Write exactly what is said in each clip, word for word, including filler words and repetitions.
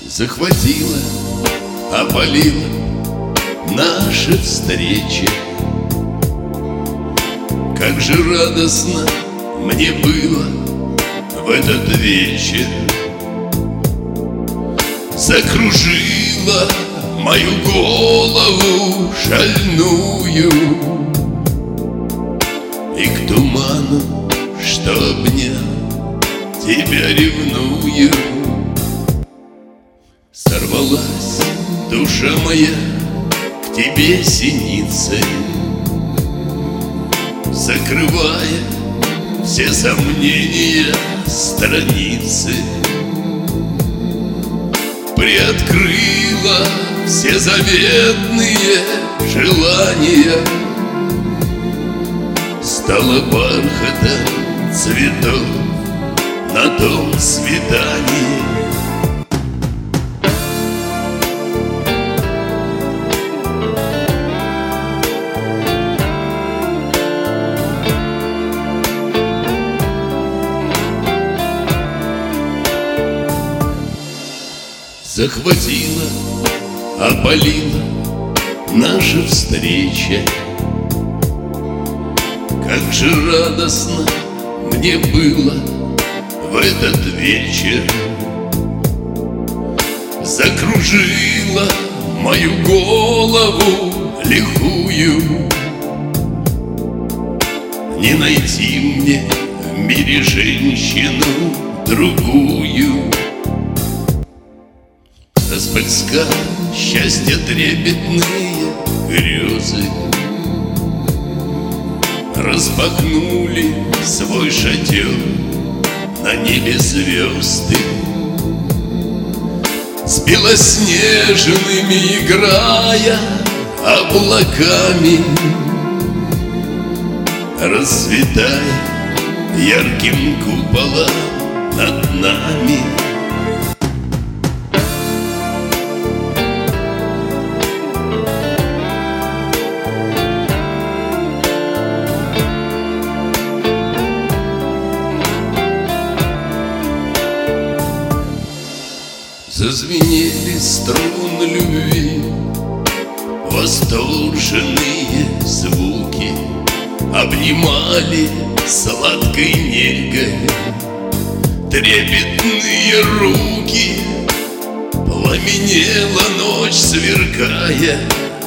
Захватила, опалила наши встречи. Как же радостно мне было в этот вечер. Закружила мою голову шальную, и к туману, что обнял, тебя ревную. Сорвалась душа моя к тебе синицей, закрывая все сомнения страницы. Приоткрыла все заветные желания, стала бархатом цветов на том свидании. Захватила, опалила наша встреча. Как же радостно мне было в этот вечер. Закружила мою голову лихую. Не найти мне в мире женщину другую. Распольскал счастье трепетные грезы, распахнули свой шатер на небе звезды. С белоснежными играя облаками, расцветая ярким куполом над нами. Зазвенели струны любви, восторженные звуки обнимали сладкой негой трепетные руки. Пламенела ночь, сверкая,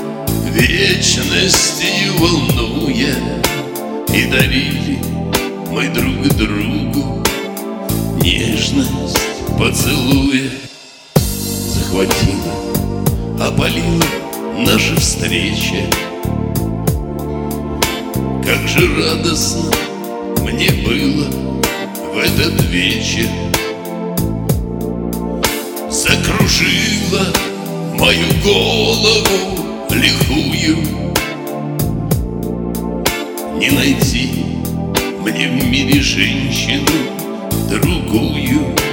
вечностью волнуя, и дарили мы друг другу нежность поцелуя. Захватила, опалила наша встреча. Как же радостно мне было в этот вечер. Закружила мою голову лихую. Не найти мне в мире женщину другую.